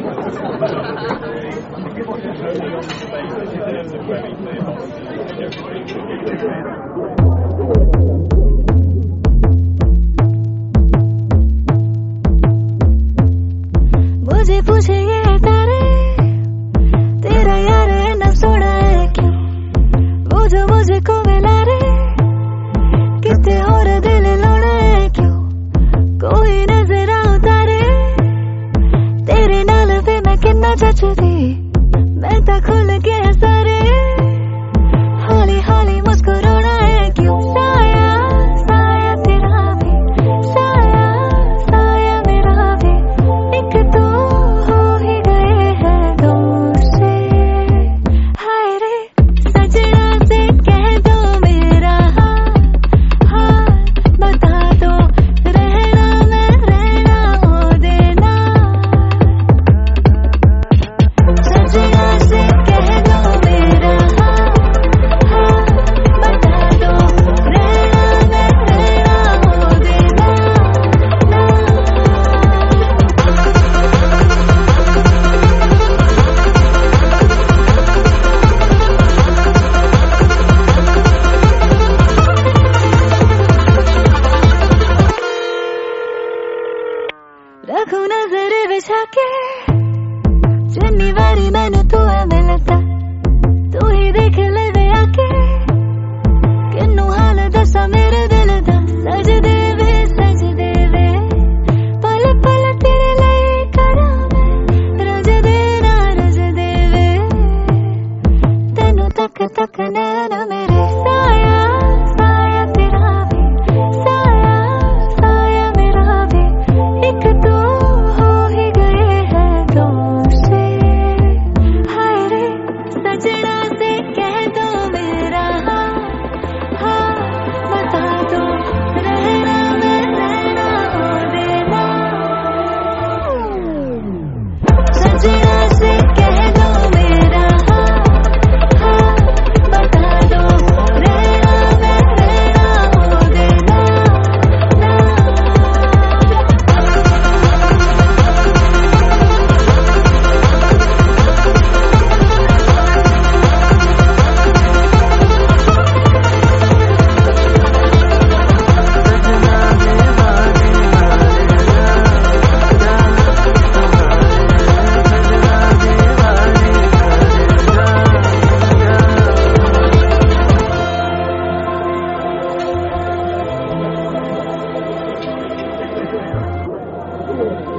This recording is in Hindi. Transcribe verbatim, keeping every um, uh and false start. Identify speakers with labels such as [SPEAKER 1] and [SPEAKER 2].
[SPEAKER 1] मुझे पूछे ये तारे तेरा यार इतना सोना है क्यों, वो जो मुझको मिला रे कितने और दिल लोना है क्यों, कोई नजर आता रे तेरे नाल पे मैं कितना जचदी, मैं तो खुल के सारे हौली हौली मुस्कुराना है क्यों, साया साया तेरा भी साया साया मेरा भी, एक तो हो ही गए हैं दूसरे, हाय रे सजना से कह दो मेरा हाल हाल बता दो, रहना मैं रहना हो देना, सजना से कह दो मेरा हाल हाल बता दो, रहना मैं रहना हो देना रखू नजर बिछा के जिन्नी बारी मैंने तू है मिलता, तू ही देख ले वे आके किन्नू हाल दसा मेरे दिल दा, सज दे वे सज दे वे पल पल तेरे लिए करा मैं, रज दे ना रज दे वे तेनू तक तक नैना मेरे, साया साया तेरा भी साया साया मेरा भी, एक तो हो ही गए हैं दूसरे, हाय रे सजना से कह दो मेरा हाल हाल बता दो, रहना मैं रहना हो देना, सजना से कह दो मेरा हाल हाल बता दो, रहना मैं रहना हो देना
[SPEAKER 2] Yeah.